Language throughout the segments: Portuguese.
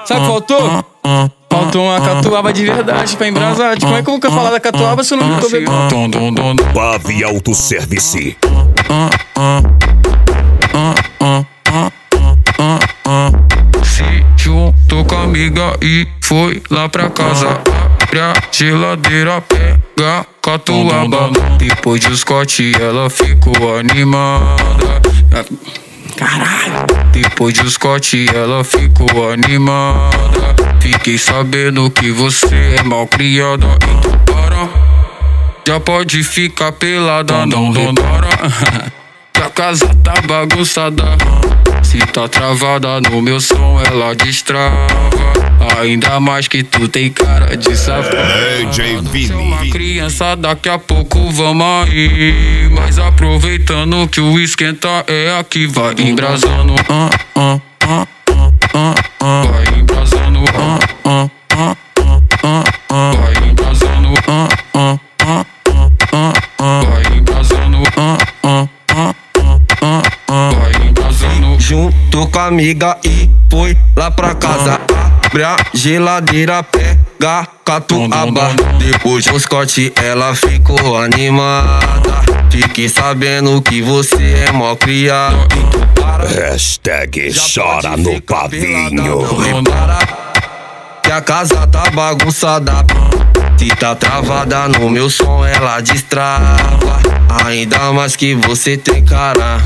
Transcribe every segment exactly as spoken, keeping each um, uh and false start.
Sabe o que faltou? Faltou uma catuaba de verdade pra embrasar. Como é que eu nunca falar da catuaba se eu não tô bebendo? Pave Autosservice. Se juntou com a amiga e foi lá pra casa. Abre a geladeira, pega catuaba. Depois de Scott ela ficou animada. Caralho. Depois de Scott ela ficou animada. Fiquei sabendo que você é mal criada. Então para, já pode ficar pelada. Não repara que a casa tá bagunçada. Se tá travada no meu som ela destrava. Ainda mais que tu tem cara de safado. D J Vini. Se é uma criança daqui a pouco vamos aí. Mas aproveitando que o esquenta é aqui. Vai embrasando, ah, ah, ah, ah, ah. Vai embrasando, ah, ah, ah, ah, ah. Vai embrasando, ah, ah, ah, ah, ah. Vai embrasando, ah, ah, ah, ah, ah. Vai embrasando. Juntou com a amiga e foi lá pra casa. Abre a geladeira, pega catuaba. Depois de um Scott ela ficou animada. Fiquei sabendo que você é mó criado. Hashtag chora no pavinho. Repara que a casa tá bagunçada. Se tá travada no meu som ela destrava. Ainda mais que você tem cara.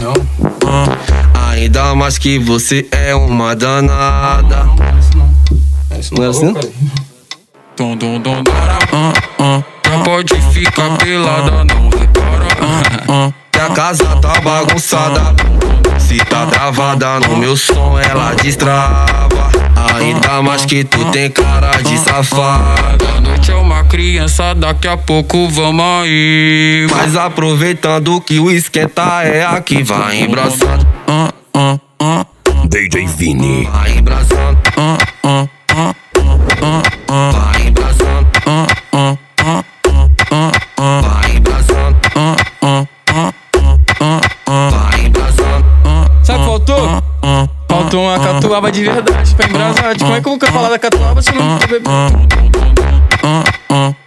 Ainda mais que você é uma danada. Não é assim? Dom, dom, dom, ah, ah. Já pode ficar pelada, não repara. Ah, ah. Que a casa tá bagunçada. Se tá travada no meu som ela destrava. Ainda mais que tu tem cara de safada. A noite é uma criança, daqui a pouco vamos aí. Mas aproveitando que o esquenta é aqui. Vai embraçando, Ah, ah, ah, D J Vini. vai embraçando, ah, ah, ah, ah, ah. vai embraçando, Ah, ah, ah, ah, ah. vai embraçando, Ah, ah, ah, ah, ah. vai embraçando. Sabe o que faltou? Faltou uma catuaba de verdade pra embrasar. Como é que eu nunca falar da catuaba se eu não tô bebendo? Ah, ah.